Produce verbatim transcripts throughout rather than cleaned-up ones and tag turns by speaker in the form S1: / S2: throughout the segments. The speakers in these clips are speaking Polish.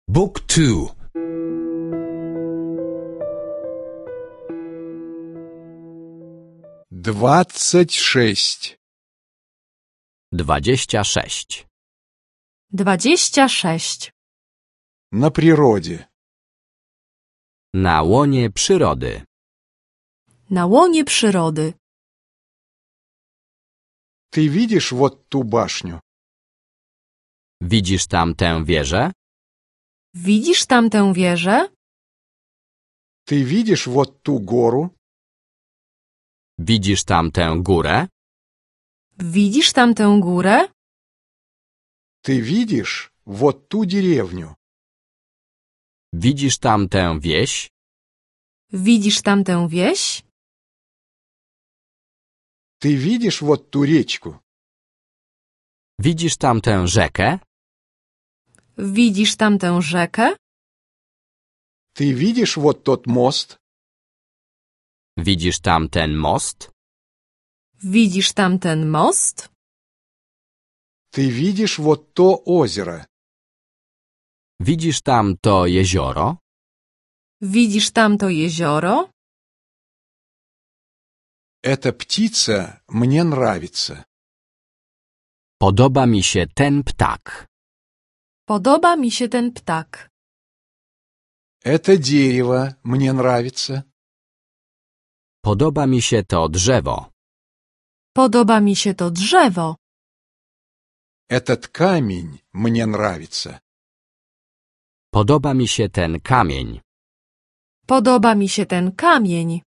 S1: Book two.
S2: Двадцать шесть.
S3: Dwadzieścia sześć.
S4: Dwadzieścia sześć.
S2: На природе.
S3: Na łonie przyrody.
S4: Na łonie przyrody.
S2: Ты видишь вот ту башню?
S3: Widzisz tam tę wieżę?
S4: Widzisz tamtę wieżę?
S2: Ты видишь вот ту гору?
S3: Widzisz tam tę górę?
S4: Widzisz tamtę górę?
S2: Ты видишь вот ту деревню?
S3: Widzisz tam tę wieś?
S4: Widzisz tamtę wieś?
S2: Ты видишь вот ту речку?
S3: Widzisz tam tę rzekę?
S4: Widzisz tamtę rzekę?
S2: Ты видишь вот тот мост?
S3: Widzisz tam ten most?
S4: Widzisz tamten most?
S2: Ты видишь вот то озеро?
S3: Widzisz tam to jezioro?
S4: Widzisz tamto jezioro?
S2: Эта птица мне нравится.
S3: Podoba mi się ten ptak.
S4: Podoba mi się ten ptak.
S2: Это дерево мне нравится.
S3: Podoba mi się to drzewo.
S4: Podoba mi się to drzewo.
S2: Этот камень мне нравится.
S3: Podoba mi się ten kamień.
S4: Podoba mi się ten kamień.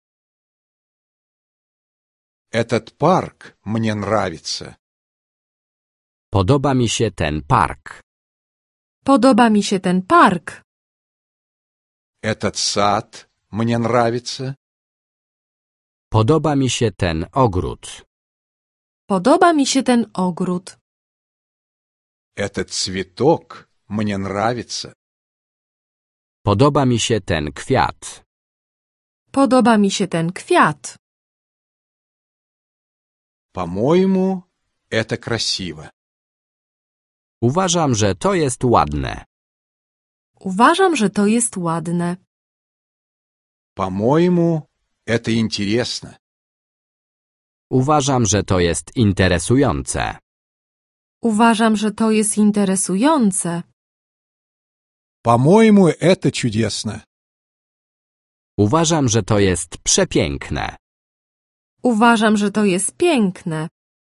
S2: Этот парк мне нравится.
S3: Podoba mi się ten park.
S4: Podoba mi się ten park.
S2: Этот сад мне нравится.
S3: Podoba mi się ten ogród.
S4: Podoba mi się ten ogród.
S2: Этот цветок мне нравится.
S3: Podoba mi się ten kwiat.
S4: Podoba mi się ten kwiat.
S2: По-моему, это красиво.
S3: Uważam, że to jest ładne.
S4: Uważam, że to jest ładne.
S2: По-моему, это интересно.
S3: Uważam, że to jest interesujące.
S4: Uważam, że to jest interesujące.
S2: По-моему, это чудесно.
S3: Uważam, że to jest przepiękne.
S4: Uważam, że to jest piękne.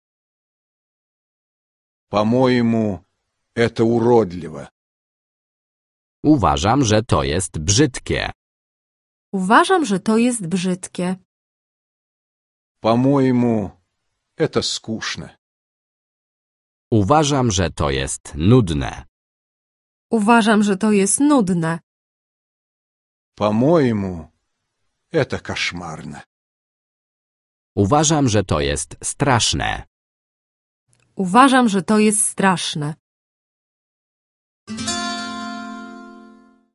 S2: По-моему, это уродливо.
S3: Uważam, że to jest brzydkie.
S4: Uważam, że to jest brzydkie.
S2: По-моему, это скучно.
S3: Uważam, że to jest nudne.
S4: Uważam, że to jest nudne.
S2: По-моему, это кошмарно.
S3: Uważam, że to jest straszne.
S4: Uważam, że to jest straszne.